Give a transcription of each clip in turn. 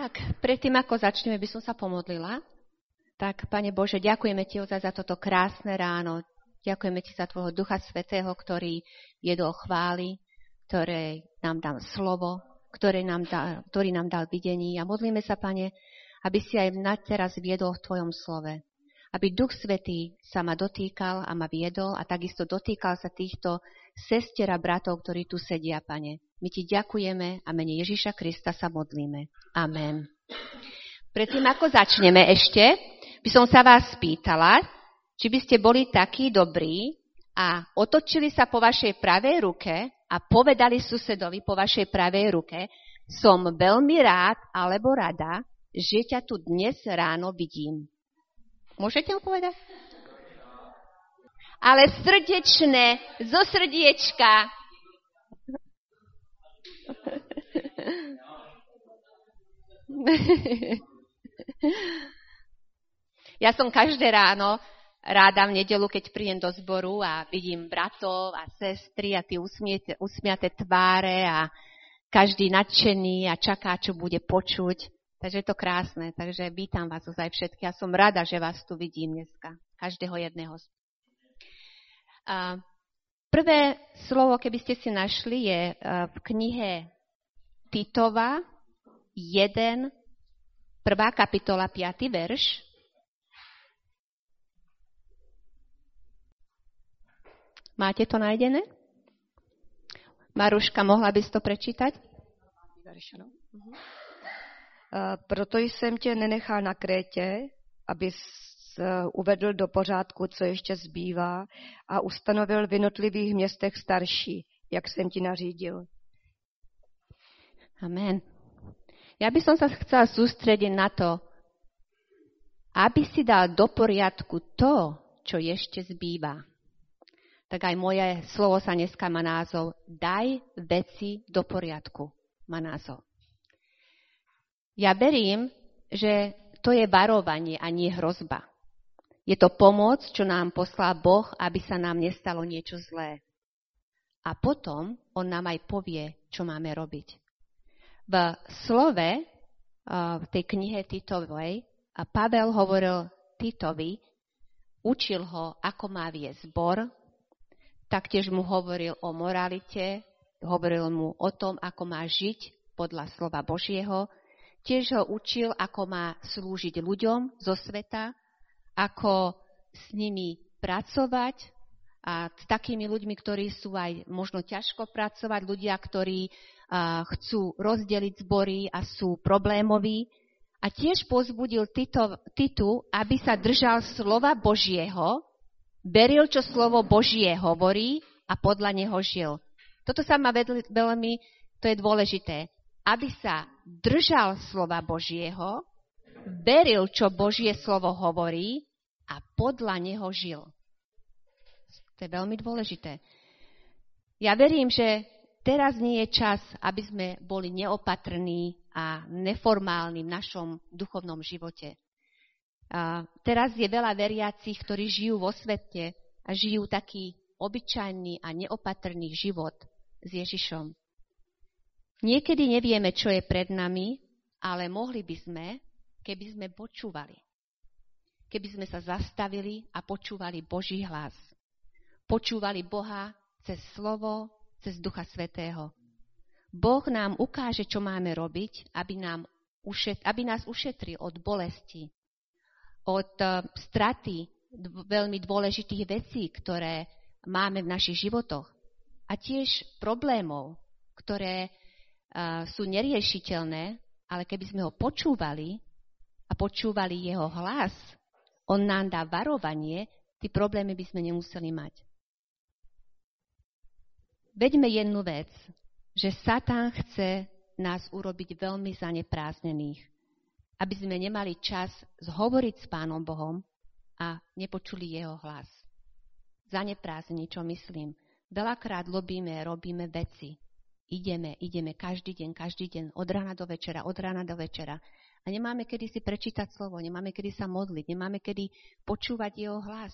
Tak, predtým, ako začneme, by som sa pomodlila. Tak, Pane Bože, ďakujeme Ti ozaj za toto krásne ráno. Ďakujeme Ti za Tvojho Ducha Svätého, ktorý viedol chvály, ktorý nám dal slovo, ktorý nám dal videní. A modlíme sa, Pane, aby si aj teraz viedol v Tvojom slove. Aby Duch Svätý sa ma dotýkal a ma viedol a takisto dotýkal sa týchto sestier a bratov, ktorí tu sedia, Pane. My Ti ďakujeme a mene Ježiša Krista sa modlíme. Amen. Predtým, ako začneme ešte, by som sa vás spýtala, či by ste boli takí dobrí a otočili sa po vašej pravej ruke a povedali susedovi po vašej pravej ruke: som veľmi rád alebo rada, že ťa tu dnes ráno vidím. Môžete ho povedať? Ale srdečné, zo srdiečka. Ja som každé ráno ráda v nedeľu, keď prídem do zboru a vidím bratov a sestry a tie usmiaté tváre a každý nadšený a čaká, čo bude počuť. Takže je to krásne. Takže vítam vás ozaj všetky. Ja som rada, že vás tu vidím dneska. Každého jedného. Prvé slovo, keby ste si našli, je v knihe Titova 1, 1. kapitola, 5. verš. Máte to nájdené? Maruška, mohla bys to prečítať? Proto jsem tě nenechal na Krétě, abys uvedl do pořádku, co ještě zbývá, a ustanovil v jednotlivých městech starší, jak jsem ti nařídil. Amen. Ja by som sa chcela sústrediť na to, aby si dal do poriadku to, čo ešte zbýva. Tak aj moje slovo sa dneska má názov Daj veci do poriadku. Má názov. Ja verím, že to je varovanie a nie hrozba. Je to pomoc, čo nám poslal Boh, aby sa nám nestalo niečo zlé. A potom on nám aj povie, čo máme robiť. V slove, v tej knihe Titovej, Pavel hovoril Titovi, učil ho, ako má viesť zbor, taktiež mu hovoril o moralite, hovoril mu o tom, ako má žiť podľa slova Božieho, tiež ho učil, ako má slúžiť ľuďom zo sveta, ako s nimi pracovať a s takými ľuďmi, ktorí sú aj možno ťažko pracovať, ľudia, ktorí chcú rozdeliť zbory a sú problémoví. A tiež pozbudil Titu, aby sa držal slova Božieho, veril, čo slovo Božie hovorí a podľa neho žil. Toto sa ma veľmi, to je dôležité, aby sa držal slova Božieho, veril, čo Božie slovo hovorí a podľa neho žil. To je veľmi dôležité. Ja verím, že teraz nie je čas, aby sme boli neopatrní a neformálni v našom duchovnom živote. Teraz je veľa veriacich, ktorí žijú vo svete a žijú taký obyčajný a neopatrný život s Ježišom. Niekedy nevieme, čo je pred nami, ale mohli by sme, keby sme počúvali. Keby sme sa zastavili a počúvali Boží hlas. Počúvali Boha cez slovo, cez Ducha Svätého. Boh nám ukáže, čo máme robiť, aby nás ušetril od bolesti, od straty veľmi dôležitých vecí, ktoré máme v našich životoch. A tiež problémov, ktoré sú neriešiteľné, ale keby sme ho počúvali a počúvali jeho hlas, on nám dá varovanie, tie problémy by sme nemuseli mať. Veďme jednu vec, že Satan chce nás urobiť veľmi zanepráznených, aby sme nemali čas zhovoriť s Pánom Bohom a nepočuli jeho hlas. Zaneprázdnení, čo myslím. Veľakrát robíme veci. Ideme každý deň, od rána do večera. A nemáme kedy si prečítať slovo, nemáme kedy sa modliť, nemáme kedy počúvať jeho hlas.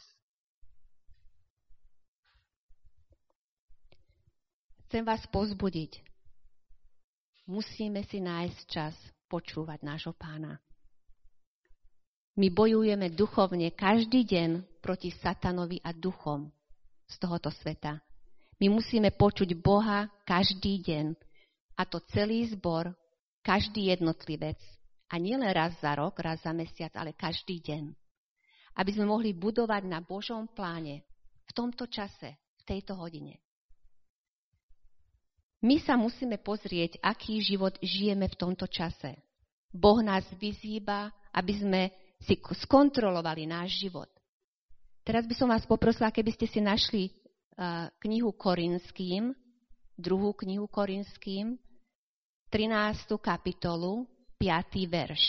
Chcem vás povzbudiť. Musíme si nájsť čas počúvať nášho Pána. My bojujeme duchovne každý deň proti satanovi a duchom z tohoto sveta. My musíme počuť Boha každý deň. A to celý zbor, každý jednotlivec. A nielen raz za rok, raz za mesiac, ale každý deň. Aby sme mohli budovať na Božom pláne v tomto čase, v tejto hodine. My sa musíme pozrieť, aký život žijeme v tomto čase. Boh nás vyzýva, aby sme si skontrolovali náš život. Teraz by som vás poprosila, keby ste si našli knihu Korinským, 2. knihu Korinským, 13. kapitolu, 5. verš.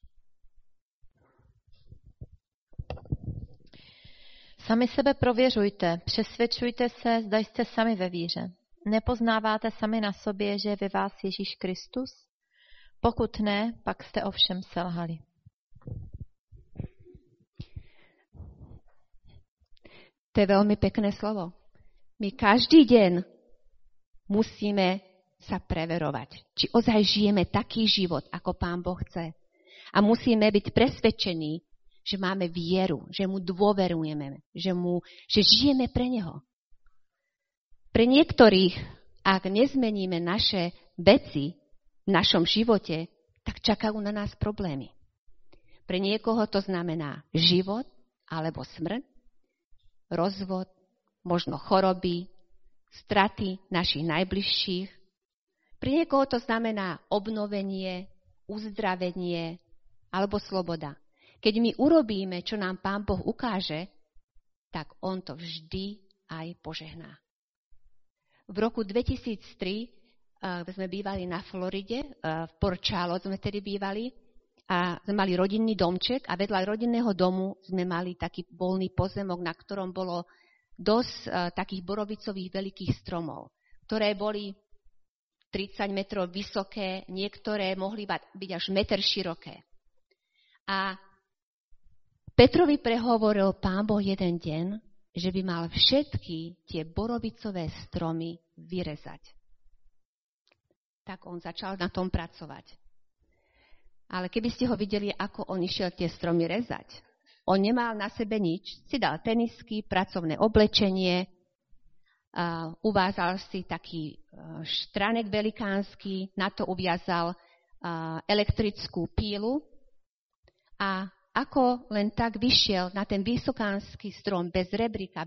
Sami sebe prověřujte, přesvědčujte se, zda jste sami ve víře. Nepoznáváte sami na sobě, že je ve vás Ježíš Kristus? Pokud ne, pak jste ovšem selhali. To je veľmi pekné slovo. My každý deň musíme sa preverovať, či ozaj žijeme taký život, ako Pán Boh chce. A musíme byť presvedčení, že máme vieru, že mu dôverujeme, že žijeme pre neho. Pre niektorých, ak nezmeníme naše veci v našom živote, tak čakajú na nás problémy. Pre niekoho to znamená život alebo smrť, rozvod, možno choroby, straty našich najbližších. Pre niekoho to znamená obnovenie, uzdravenie alebo sloboda. Keď my urobíme, čo nám Pán Boh ukáže, tak on to vždy aj požehná. V roku 2003 sme bývali na Floride, v Port Charlotte sme tedy bývali a sme mali rodinný domček a vedľa rodinného domu sme mali taký voľný pozemok, na ktorom bolo dosť takých borovicových veľkých stromov, ktoré boli 30 metrov vysoké, niektoré mohli byť až meter široké. A Petrovi prehovoril Pán Boh jeden deň, že by mal všetky tie borovicové stromy vyrezať. Tak on začal na tom pracovať. Ale keby ste ho videli, ako on išiel tie stromy rezať, on nemal na sebe nič, si dal tenisky, pracovné oblečenie, uvázal si taký štranek velikánsky, na to uviazal elektrickú pílu a ako len tak vyšiel na ten vysokánsky strom bez rebríka,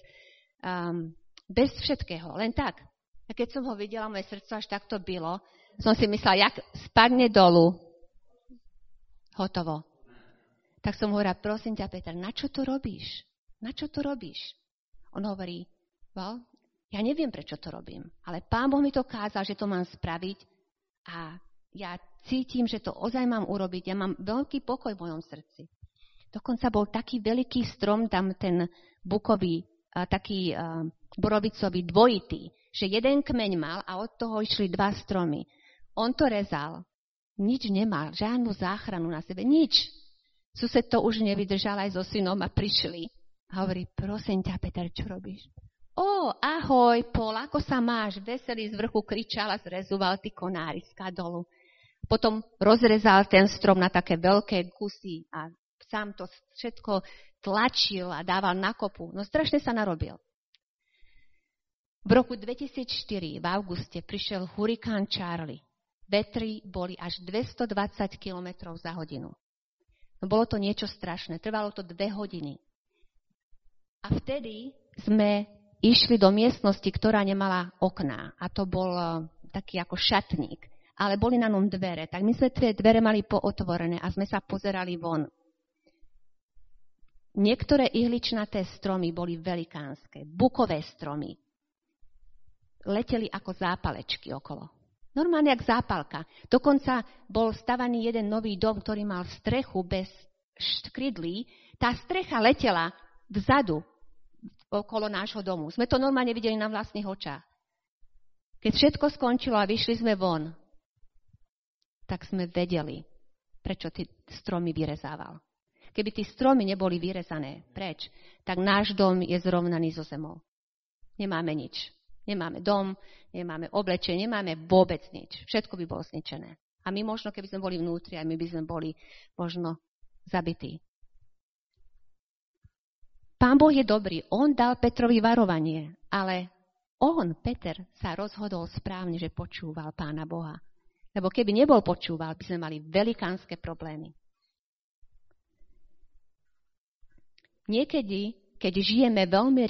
bez všetkého, len tak. A keď som ho videla, moje srdce až takto bylo, som si myslela, jak spadne dolu. Hotovo. Tak som hovorila, prosím ťa, Peter, na čo to robíš? Na čo to robíš? On hovorí, ja neviem, prečo to robím, ale Pán Boh mi to kázal, že to mám spraviť a ja cítim, že to ozaj mám urobiť. Ja mám veľký pokoj v mojom srdci. Dokonca bol taký veľký strom, tam ten bukový, taký borovicový dvojitý, že jeden kmeň mal a od toho išli 2 stromy. On to rezal. Nič nemal, žiadnu záchranu na sebe, nič. Sused to už nevydržal aj so synom a prišli. A hovorí, prosím ťa, Peter, čo robíš? Ahoj, Pol, ako sa máš? Veselý z vrchu kričal a zrezoval ty konáriska dolu. Potom rozrezal ten strom na také veľké kusy a sám to všetko tlačil a dával na kopu. No strašne sa narobil. V roku 2004 v auguste prišiel hurikán Charlie. Vetry boli až 220 km za hodinu. No bolo to niečo strašné. Trvalo to 2 hodiny. A vtedy sme išli do miestnosti, ktorá nemala okná. A to bol taký ako šatník. Ale boli na ňom dvere. Tak my sme tie dvere mali pootvorené a sme sa pozerali von. Niektoré ihličnaté stromy boli velikánske. Bukové stromy. Leteli ako zápalečky okolo. Normálne jak zápalka. Dokonca bol stavaný jeden nový dom, ktorý mal strechu bez škrydlí. Tá strecha letela vzadu okolo nášho domu. Sme to normálne videli na vlastných očách. Keď všetko skončilo a vyšli sme von, tak sme vedeli, prečo tie stromy vyrezával. Keby tie stromy neboli vyrezané preč, tak náš dom je zrovnaný so zemou. Nemáme nič. Nemáme dom, nemáme oblečenie, nemáme vôbec nič. Všetko by bolo zničené. A my možno, keby sme boli vnútri, aj my by sme boli možno zabití. Pán Boh je dobrý. On dal Petrovi varovanie, ale Peter, sa rozhodol správne, že počúval Pána Boha. Lebo keby nebol počúval, by sme mali velikánske problémy. Niekedy, keď žijeme veľmi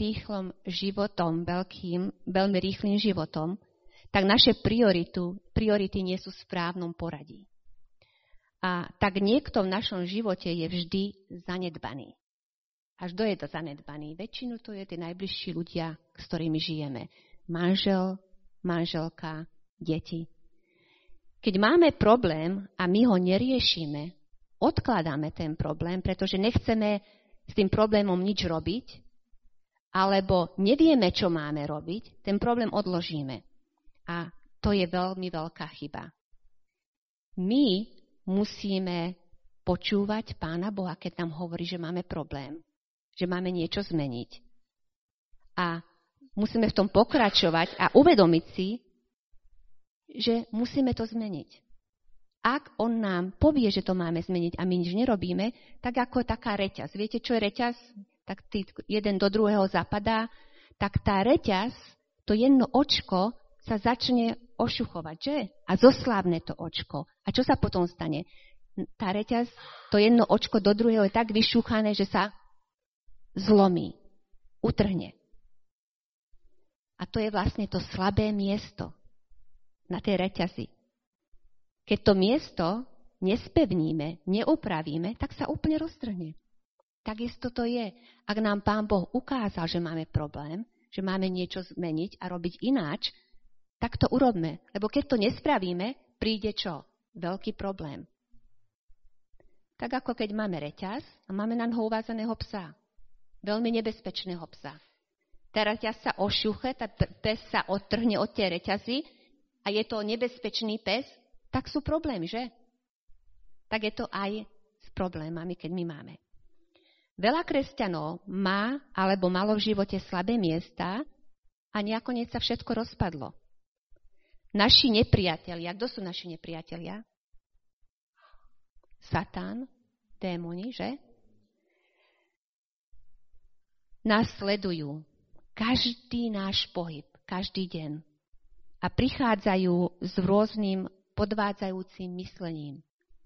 rýchlym životom, tak naše priority nie sú v správnom poradí. A tak niekto v našom živote je vždy zanedbaný. A kto je to zanedbaný? Väčšinu to je tí najbližší ľudia, s ktorými žijeme. Manžel, manželka, deti. Keď máme problém a my ho neriešime, odkladáme ten problém, pretože nechceme s tým problémom nič robiť, alebo nevieme, čo máme robiť, ten problém odložíme. A to je veľmi veľká chyba. My musíme počúvať Pána Boha, keď nám hovorí, že máme problém, že máme niečo zmeniť. A musíme v tom pokračovať a uvedomiť si, že musíme to zmeniť. Ak on nám povie, že to máme zmeniť a my nič nerobíme, tak ako taká reťaz. Viete, čo je reťaz? Tak jeden do druhého zapadá. Tak tá reťaz, to jedno očko sa začne ošuchovať, že? A zoslábne to očko. A čo sa potom stane? Tá reťaz, to jedno očko do druhého je tak vyšúchané, že sa zlomí, utrhne. A to je vlastne to slabé miesto na tej reťazi. Keď to miesto nespevníme, neupravíme, tak sa úplne roztrhne. Takisto to je. Ak nám Pán Boh ukázal, že máme problém, že máme niečo zmeniť a robiť ináč, tak to urobme. Lebo keď to nespravíme, príde čo? Veľký problém. Tak ako keď máme reťaz a máme na noho uvázaného psa. Veľmi nebezpečného psa. Teraz sa ošuche, tá pes sa odtrhne od tej reťazy a je to nebezpečný pes, tak sú problémy, že? Tak je to aj s problémami, keď my máme. Veľa kresťanov má alebo malo v živote slabé miesta a nakoniec sa všetko rozpadlo. Naši nepriatelia, kto sú naši nepriatelia? Satan, démoni, že? Nás sledujú. Každý náš pohyb, každý deň. A prichádzajú s rôznym podvádzajúcim myslením,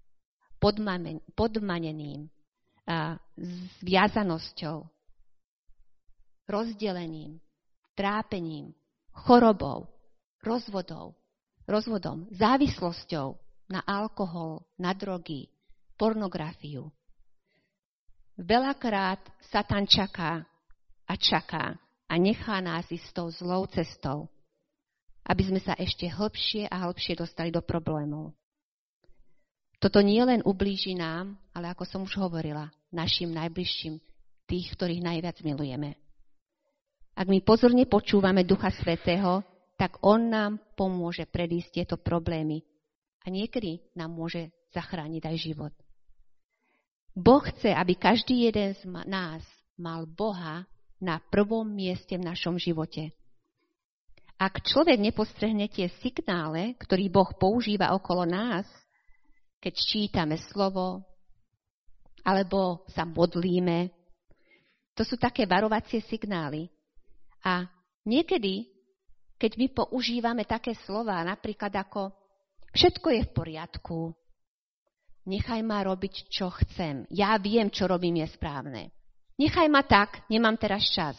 podmaneným, zviazanosťou, rozdelením, trápením, chorobou, rozvodom, závislosťou na alkohol, na drogy, pornografiu. Veľakrát Satan čaká a nechá nás ísť tou zlou cestou, aby sme sa ešte hlbšie a hlbšie dostali do problémov. Toto nie len ublíži nám, ale ako som už hovorila, našim najbližším, tých, ktorých najviac milujeme. Ak my pozorne počúvame Ducha Svätého, tak on nám pomôže predísť tieto problémy a niekedy nám môže zachrániť aj život. Boh chce, aby každý jeden z nás mal Boha na prvom mieste v našom živote. Ak človek nepostrehne tie signále, ktorý Boh používa okolo nás, keď čítame slovo, alebo sa modlíme, to sú také varovacie signály. A niekedy, keď my používame také slová, napríklad ako všetko je v poriadku, nechaj ma robiť, čo chcem, ja viem, čo robím je správne. Nechaj ma tak, nemám teraz čas.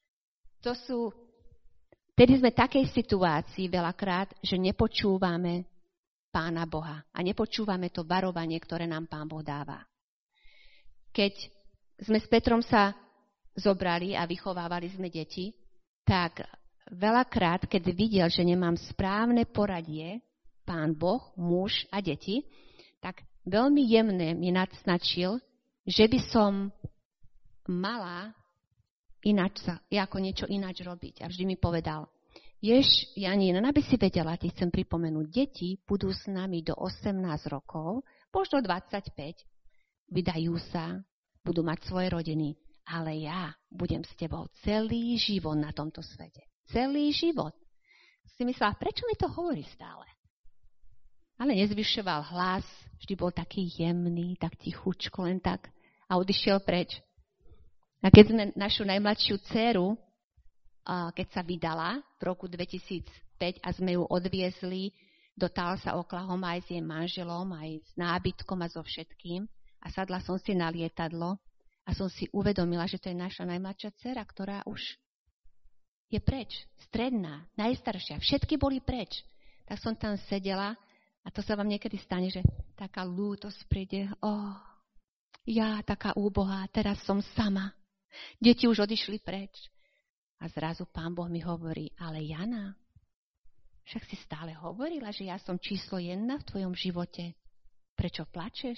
Tedy sme v takej situácii veľakrát, že nepočúvame Pána Boha a nepočúvame to varovanie, ktoré nám Pán Boh dáva. Keď sme s Petrom sa zobrali a vychovávali sme deti, tak veľakrát, keď videl, že nemám správne poradie, Pán Boh, muž a deti, tak veľmi jemne mi naznačil, že by som mala ako niečo ináč robiť. A vždy mi povedal, Janina, aby si vedela, ti chcem pripomenúť, deti budú s nami do 18 rokov, možno 25, vydajú sa, budú mať svoje rodiny, ale ja budem s tebou celý život na tomto svete. Celý život. Si myslela, prečo mi to hovorí stále? Ale nezvyšoval hlas, vždy bol taký jemný, tak tichučko, len tak. A odišiel preč. A keď sme našu najmladšiu dcéru, keď sa vydala v roku 2005 a sme ju odviezli do Tulsa, Oklahoma aj s jej manželom, aj s nábytkom a so všetkým, a sadla som si na lietadlo a som si uvedomila, že to je naša najmladšia dcéra, ktorá už je preč, stredná, najstaršia. Všetky boli preč. Tak som tam sedela a to sa vám niekedy stane, že taká lútosť príde. Ja taká úbohá, teraz som sama. Deti už odišli preč. A zrazu Pán Boh mi hovorí, ale Jana, však si stále hovorila, že ja som číslo 1 v tvojom živote. Prečo plačeš?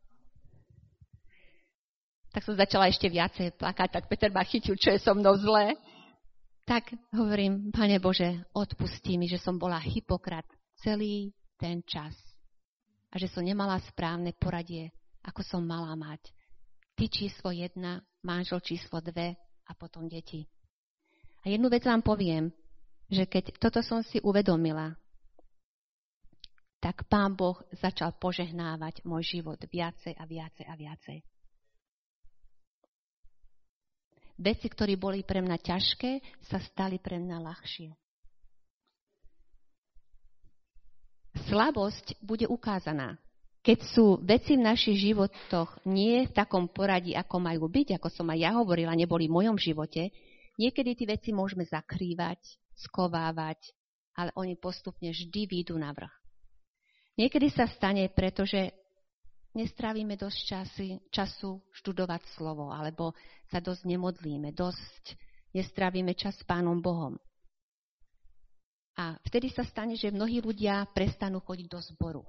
Tak som začala ešte viacej plakať, tak Peter ma chytil, čo je so mnou zlé. Tak hovorím, Pane Bože, odpustí mi, že som bola hypokrat celý ten čas. A že som nemala správne poradie, ako som mala mať. Ty číslo 1, manžel číslo 2 a potom deti. A jednu vec vám poviem, že keď toto som si uvedomila, tak Pán Boh začal požehnávať môj život viacej a viacej a viacej. Veci, ktoré boli pre mňa ťažké, sa stali pre mňa ľahšie. Slabosť bude ukázaná. Keď sú veci v našich životoch nie v takom poradí, ako majú byť, ako som aj ja hovorila, neboli v mojom živote, niekedy tie veci môžeme zakrývať, skovávať, ale oni postupne vždy výjdu na vrch. Niekedy sa stane, pretože nestrávime dosť času študovať slovo, alebo sa dosť nemodlíme, dosť nestrávime čas s Pánom Bohom. A vtedy sa stane, že mnohí ľudia prestanú chodiť do zboru.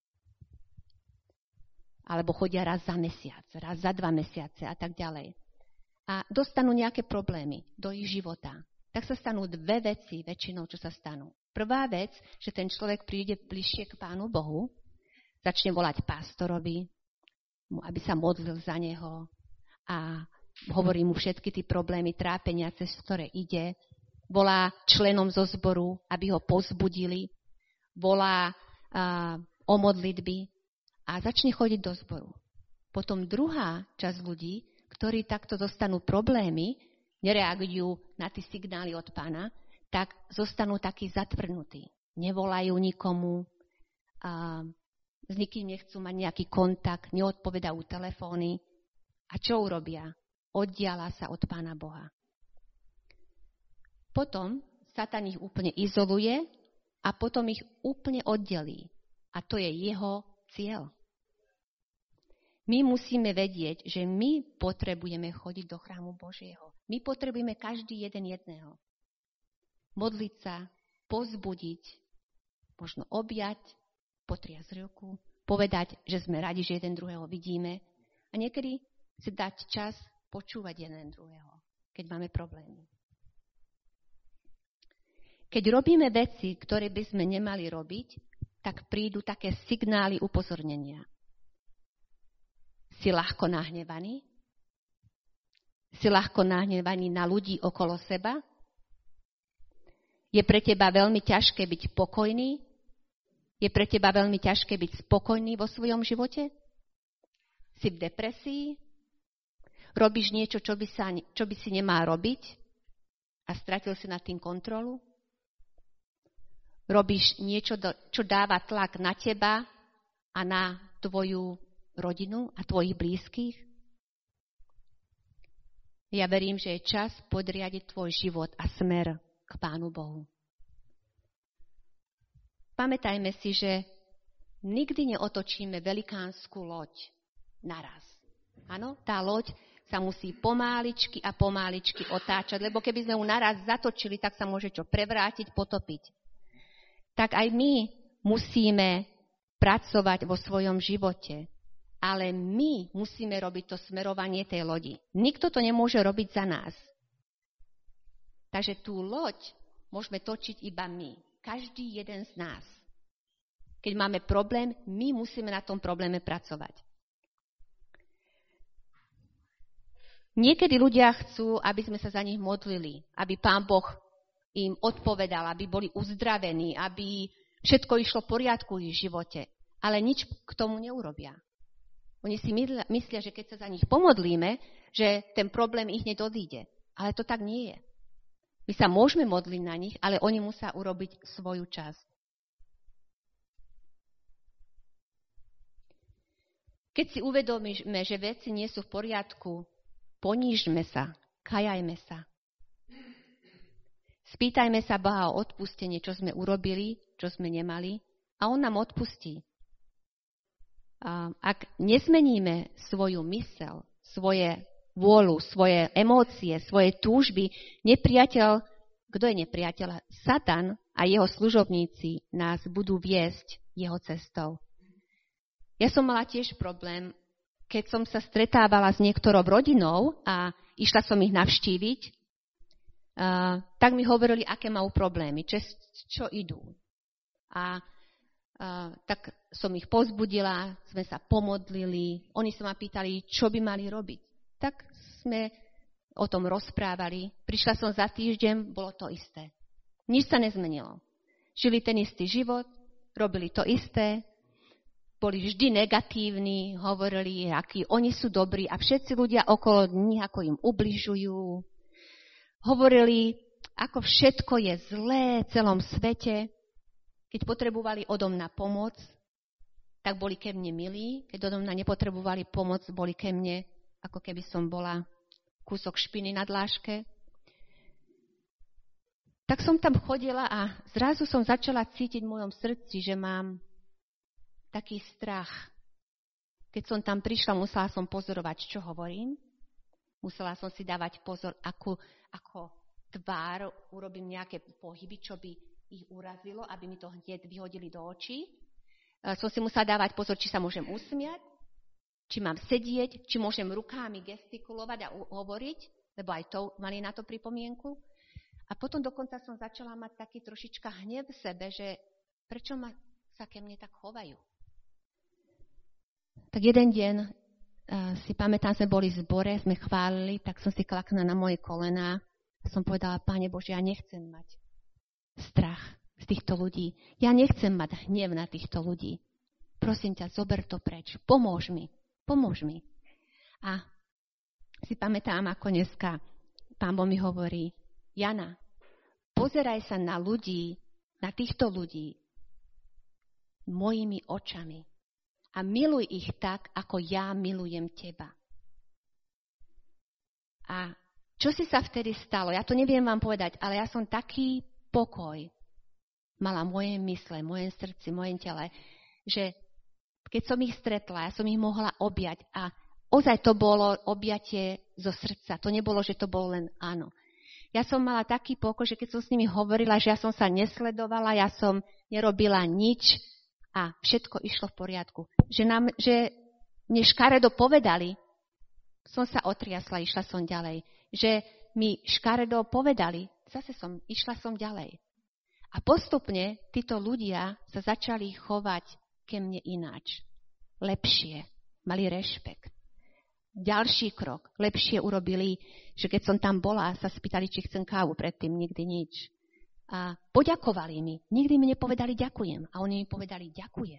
Alebo chodia raz za mesiac, raz za 2 mesiace a tak ďalej. A dostanú nejaké problémy do ich života. Tak sa stanú 2 veci väčšinou, čo sa stanú. Prvá vec, že ten človek príde bližšie k Pánu Bohu, začne volať pastorovi, aby sa modlil za neho a hovorí mu všetky tie problémy, trápenia, cez ktoré ide. Volá členom zo zboru, aby ho povzbudili. Volá o modlitby a začne chodiť do zboru. Potom druhá časť ľudí, ktorí takto dostanú problémy, nereagujú na tie signály od Pána, tak zostanú takí zatvrdnutí. Nevolajú nikomu, s nikým nechcú mať nejaký kontakt, neodpovedajú telefóny. A čo urobia? Oddiala sa od Pána Boha. Potom Satan ich úplne izoluje a potom ich úplne oddelí. A to je jeho cieľ. My musíme vedieť, že my potrebujeme chodiť do chrámu Božieho. My potrebujeme každý jeden jedného. Modliť sa, povzbudiť, možno objať, potriasť ruku, povedať, že sme radi, že jeden druhého vidíme a niekedy si dať čas počúvať jeden druhého, keď máme problémy. Keď robíme veci, ktoré by sme nemali robiť, tak prídu také signály upozornenia. Si ľahko nahnevaný? Si ľahko nahnevaný na ľudí okolo seba? Je pre teba veľmi ťažké byť pokojný? Je pre teba veľmi ťažké byť spokojný vo svojom živote? Si v depresii? Robíš niečo, čo by si nemal robiť? A stratil si nad tým kontrolu? Robíš niečo, čo dáva tlak na teba a na tvoju rodinu a tvojich blízkych? Ja verím, že je čas podriadiť tvoj život a smer k Pánu Bohu. Pamätajme si, že nikdy neotočíme velikánsku loď naraz. Áno, tá loď sa musí pomáličky a pomáličky otáčať, lebo keby sme ju naraz zatočili, tak sa môže čo prevrátiť, potopiť. Tak aj my musíme pracovať vo svojom živote, ale my musíme robiť to smerovanie tej lodi. Nikto to nemôže robiť za nás. Takže tú loď môžeme točiť iba my. Každý jeden z nás. Keď máme problém, my musíme na tom probléme pracovať. Niekedy ľudia chcú, aby sme sa za nich modlili, aby Pán Boh im odpovedal, aby boli uzdravení, aby všetko išlo v poriadku v ich živote. ale nič k tomu neurobia. Oni si myslia, že keď sa za nich pomodlíme, že ten problém ich hneď odíde. Ale to tak nie je. My sa môžeme modliť na nich, ale oni musia urobiť svoju časť. Keď si uvedomíme, že veci nie sú v poriadku, ponížme sa, kajajme sa. Spýtajme sa Boha o odpustenie, čo sme urobili, čo sme nemali, a on nám odpustí. A ak nezmeníme svoju mysel, svoje vôľu, svoje emócie, svoje túžby, nepriateľ, kto je nepriateľ? Satan a jeho služobníci nás budú viesť jeho cestou. Ja som mala tiež problém, keď som sa stretávala s niektorou rodinou a išla som ich navštíviť, tak mi hovorili, aké majú problémy, čo idú. A tak som ich povzbudila, sme sa pomodlili, oni sa ma pýtali, čo by mali robiť. Tak sme o tom rozprávali. Prišla som za týždeň, bolo to isté. Nič sa nezmenilo. Žili ten istý život, robili to isté, boli vždy negatívni, hovorili, akí oni sú dobrí a všetci ľudia okolo nich, ako im ubližujú. Hovorili, ako všetko je zlé v celom svete. Keď potrebovali odo mňa pomoc, tak boli ke mne milí. Keď odo mňa nepotrebovali pomoc, boli ke mne, ako keby som bola kúsok špiny na dláške. Tak som tam chodila a zrazu som začala cítiť v mojom srdci, že mám taký strach. Keď som tam prišla, musela som pozorovať, čo hovorím. Musela som si dávať pozor, ako tvár urobím nejaké pohyby, čo by ich urazilo, aby mi to hneď vyhodili do očí. Som si musela dávať pozor, či sa môžem usmiať, či mám sedieť, či môžem rukami gestikulovať a hovoriť, lebo aj to mali na to pripomienku. A potom dokonca som začala mať taký trošička hnev v sebe, že prečo sa ke mne tak chovajú. Tak jeden deň si pamätám, sme boli v zbore, sme chválili, tak som si klakla na moje kolená a som povedala, Páne Bože, ja nechcem mať strach z týchto ľudí. Ja nechcem mať hnev na týchto ľudí. Prosím ťa, zober to preč. Pomôž mi. A si pamätám, ako dneska Pán Boh mi hovorí, Jana, pozeraj sa na ľudí, na týchto ľudí mojimi očami. A miluj ich tak, ako ja milujem teba. A čo si sa vtedy stalo? Ja to neviem vám povedať, ale ja som taký pokoj mala moje mysle, moje srdci, moje tele, že keď som ich stretla, ja som ich mohla objať a ozaj to bolo objatie zo srdca. To nebolo, že to bolo len áno. Ja som mala taký pokoj, že keď som s nimi hovorila, že ja som sa nesledovala, ja som nerobila nič, a všetko išlo v poriadku. Že mne škaredo povedali, som sa otriasla, išla som ďalej. Že mi škaredo povedali, išla som ďalej. A postupne títo ľudia sa začali chovať ke mne ináč. Lepšie, mali rešpekt. Ďalší krok, lepšie urobili, že keď som tam bola, sa spýtali, či chcem kávu, predtým nikdy nič. A poďakovali mi. Nikdy mi nepovedali ďakujem. A oni mi povedali ďakujem.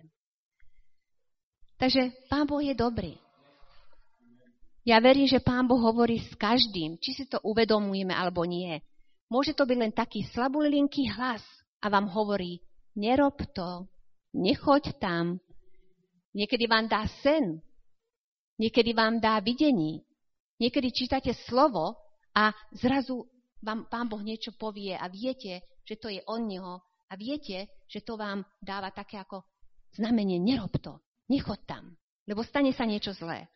Takže Pán Boh je dobrý. Ja verím, že Pán Boh hovorí s každým, či si to uvedomujeme alebo nie. Môže to byť len taký slabulilinký hlas a vám hovorí, nerob to, nechoď tam. Niekedy vám dá sen. Niekedy vám dá videní. Niekedy čítate slovo a zrazu vám Pán Boh niečo povie a viete, že to je od Neho a viete, že to vám dáva také ako znamenie, nerob to, nechoď tam, lebo stane sa niečo zlé.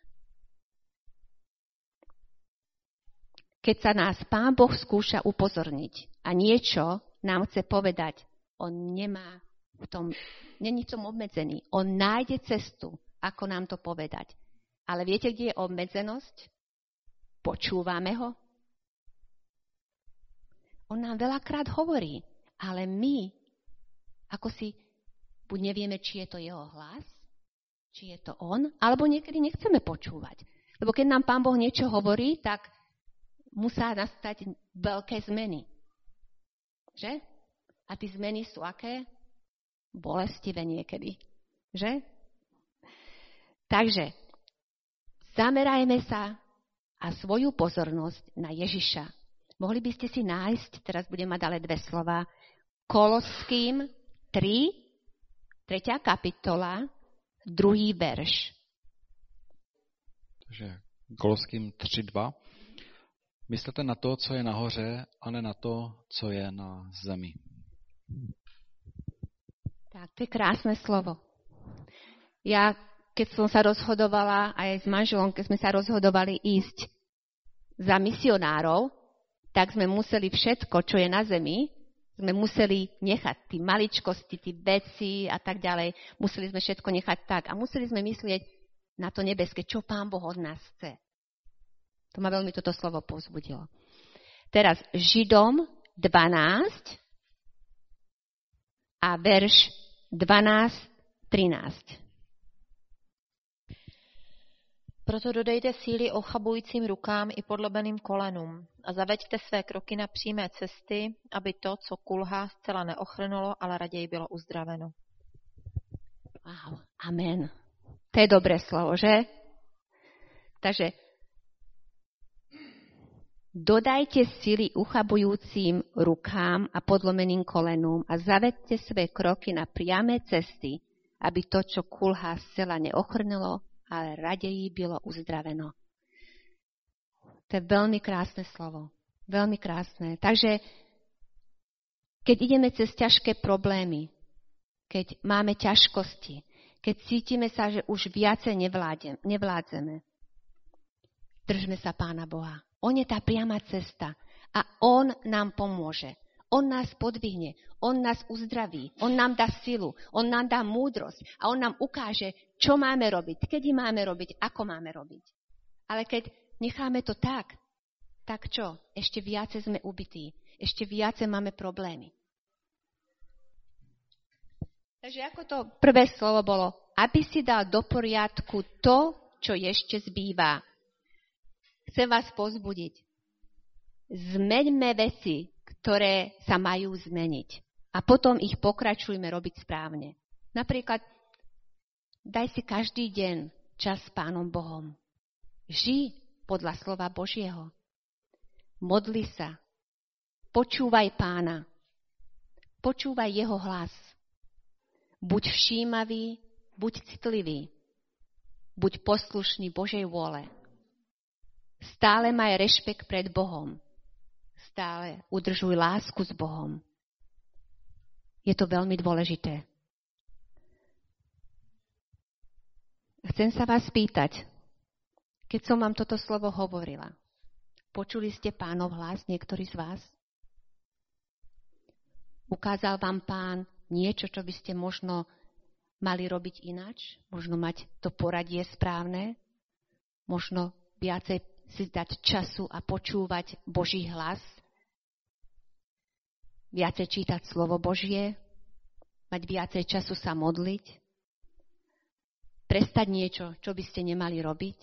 Keď sa nás Pán Boh skúša upozorniť a niečo nám chce povedať, on nemá není v tom obmedzený. On nájde cestu, ako nám to povedať. Ale viete, kde je obmedzenosť? Počúvame ho? On nám veľakrát hovorí, ale my, ako si buď nevieme, či je to jeho hlas, či je to on, alebo niekedy nechceme počúvať. Lebo keď nám Pán Boh niečo hovorí, tak musia nastať veľké zmeny. Že? A tie zmeny sú aké? Bolestivé niekedy. Že? Takže zamerajme sa a svoju pozornosť na Ježiša. Mohli by ste si nájsť, teraz budem mať ale 2 slova, Koloským 3. kapitola, 2. verš. Takže Koloským 3:2. Myslete na to, co je nahoře, a ne na to, co je na zemi. Tak, to je krásne slovo. Ja, keď som sa rozhodovala, aj s manželom, keď sme sa rozhodovali ísť za misionárov, tak sme museli všetko, čo je na zemi, sme museli nechať, tí maličkosti, tí veci a tak ďalej, museli sme všetko nechať tak a museli sme myslieť na to nebeské, čo Pán Boh od nás chce. To ma veľmi toto slovo povzbudilo. Teraz Židom 12 a verš 12-13. Proto dodejte síly ochabujícím rukám i podlobeným kolenům a zaveďte své kroky na přímé cesty, aby to, co kulhá, zcela neochrnulo, ale raději bylo uzdraveno. Wow, amen. To je dobré slovo, že? Takže dodajte sily uchabujúcim rukám a podlomeným kolenům a zavedte své kroky na priame cesty, aby to, čo kulhá, zcela neochrnulo, ale raději bylo uzdraveno. To je veľmi krásne slovo. Veľmi krásne. Takže keď ideme cez ťažké problémy, keď máme ťažkosti, keď cítime sa, že už viacej nevládzeme, držme sa Pána Boha. On je tá priama cesta a On nám pomôže. On nás podvihne, On nás uzdraví, On nám dá silu, On nám dá múdrosť a On nám ukáže, čo máme robiť, kedy máme robiť, ako máme robiť. Ale keď necháme to tak čo? Ešte viacej sme ubití, ešte viacej máme problémy. Takže ako to prvé slovo bolo, aby si dal do poriadku to, čo ešte zbýva. Chcem vás povzbudiť. Zmeňme veci, ktoré sa majú zmeniť. A potom ich pokračujme robiť správne. Napríklad, daj si každý deň čas s Pánom Bohom. Žij podľa slova Božieho. Modli sa. Počúvaj Pána. Počúvaj jeho hlas. Buď všímavý, buď citlivý. Buď poslušný Božej vôle. Stále maj rešpekt pred Bohom. Stále udržuj lásku s Bohom. Je to veľmi dôležité. Chcem sa vás spýtať, keď som vám toto slovo hovorila, počuli ste Pánov hlas, niektorí z vás? Ukázal vám Pán niečo, čo by ste možno mali robiť ináč? Možno mať to poradie správne? Možno viacej si dať času a počúvať Boží hlas? Viacej čítať slovo Božie? Mať viacej času sa modliť? Prestať niečo, čo by ste nemali robiť?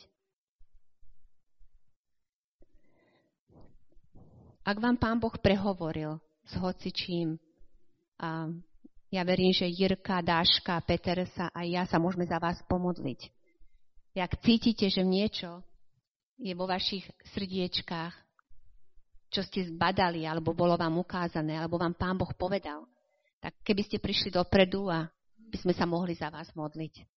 Ak vám Pán Boh prehovoril s hocičím, a ja verím, že Jirka, Dáška, Peter sa a ja sa môžeme za vás pomodliť. Jak cítite, že niečo je vo vašich srdiečkách, čo ste zbadali, alebo bolo vám ukázané, alebo vám Pán Boh povedal, tak keby ste prišli dopredu a by sme sa mohli za vás modliť.